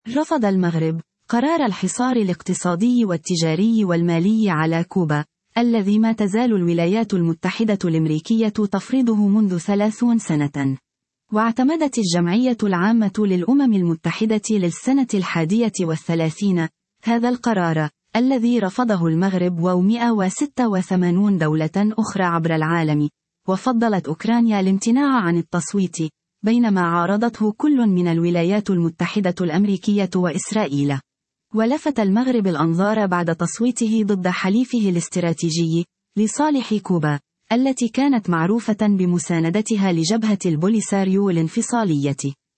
رفض المغرب قرار الحصار الاقتصادي والتجاري والمالي على كوبا، الذي ما تزال الولايات المتحدة الأمريكية تفرضه منذ 30 سنة. واعتمدت الجمعية العامة للأمم المتحدة للسنة 31 هذا القرار، الذي رفضه المغرب و186 دولة أخرى عبر العالم، وفضلت أوكرانيا الامتناع عن التصويت، بينما عارضته كل من الولايات المتحدة الأمريكية وإسرائيل. ولفت المغرب الأنظار بعد تصويته ضد حليفه الاستراتيجي لصالح كوبا، التي كانت معروفة بمساندتها لجبهة البوليساريو الانفصالية.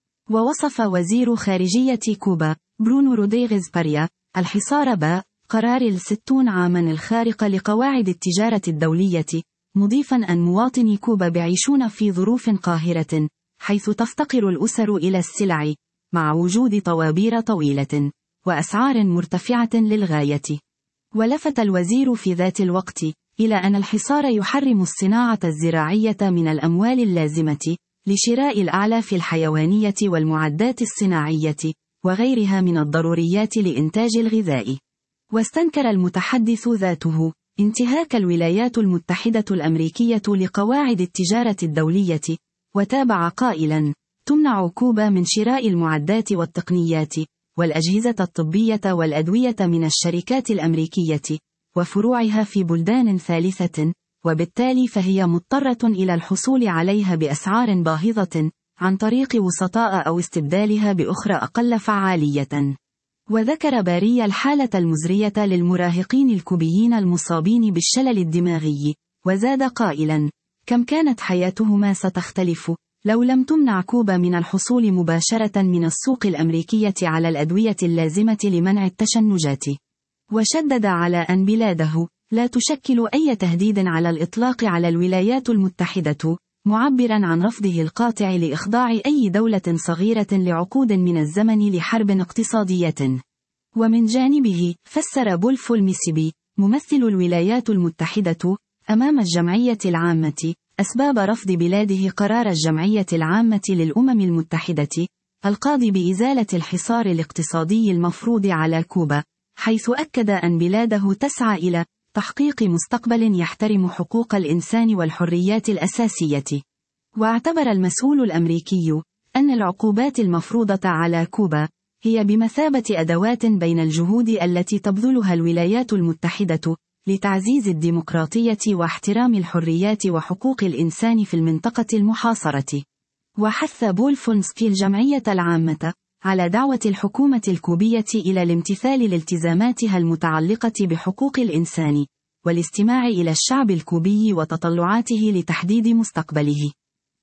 ووصف وزير خارجية كوبا برونو رودريغيز باريا الحصار قرار 60 عاما الخارق لقواعد التجارة الدولية، مضيفا أن مواطني كوبا بيعيشون في ظروف قاهرة، حيث تفتقر الأسر إلى السلع، مع وجود طوابير طويلة وأسعار مرتفعة للغاية. ولفت الوزير في ذات الوقت إلى أن الحصار يحرم الصناعة الزراعية من الأموال اللازمة لشراء الأعلاف الحيوانية والمعدات الصناعية وغيرها من الضروريات لإنتاج الغذاء. واستنكر المتحدث ذاته انتهاك الولايات المتحدة الأمريكية لقواعد التجارة الدولية، وتابع قائلا: تمنع كوبا من شراء المعدات والتقنيات والأجهزة الطبية والأدوية من الشركات الأمريكية وفروعها في بلدان ثالثة، وبالتالي فهي مضطرة إلى الحصول عليها بأسعار باهظة عن طريق وسطاء أو استبدالها بأخرى أقل فعالية. وذكر باريا الحالة المزرية للمراهقين الكوبيين المصابين بالشلل الدماغي، وزاد قائلا: كم كانت حياتهما ستختلف لو لم تمنع كوبا من الحصول مباشرة من السوق الأمريكية على الأدوية اللازمة لمنع التشنجات. وشدد على أن بلاده لا تشكل أي تهديد على الإطلاق على الولايات المتحدة، معبرا عن رفضه القاطع لإخضاع أي دولة صغيرة لعقود من الزمن لحرب اقتصادية. ومن جانبه فسر بولفو الميسيبي ممثل الولايات المتحدة أمام الجمعية العامة أسباب رفض بلاده قرار الجمعية العامة للأمم المتحدة القاضي بإزالة الحصار الاقتصادي المفروض على كوبا، حيث أكد أن بلاده تسعى إلى تحقيق مستقبل يحترم حقوق الإنسان والحريات الأساسية. واعتبر المسؤول الأمريكي أن العقوبات المفروضة على كوبا هي بمثابة أدوات بين الجهود التي تبذلها الولايات المتحدة لتعزيز الديمقراطية واحترام الحريات وحقوق الإنسان في المنطقة المحاصرة. وحث بولفو الميسيبي الجمعية العامة على دعوة الحكومة الكوبية إلى الامتثال لالتزاماتها المتعلقة بحقوق الإنسان، والاستماع إلى الشعب الكوبي وتطلعاته لتحديد مستقبله.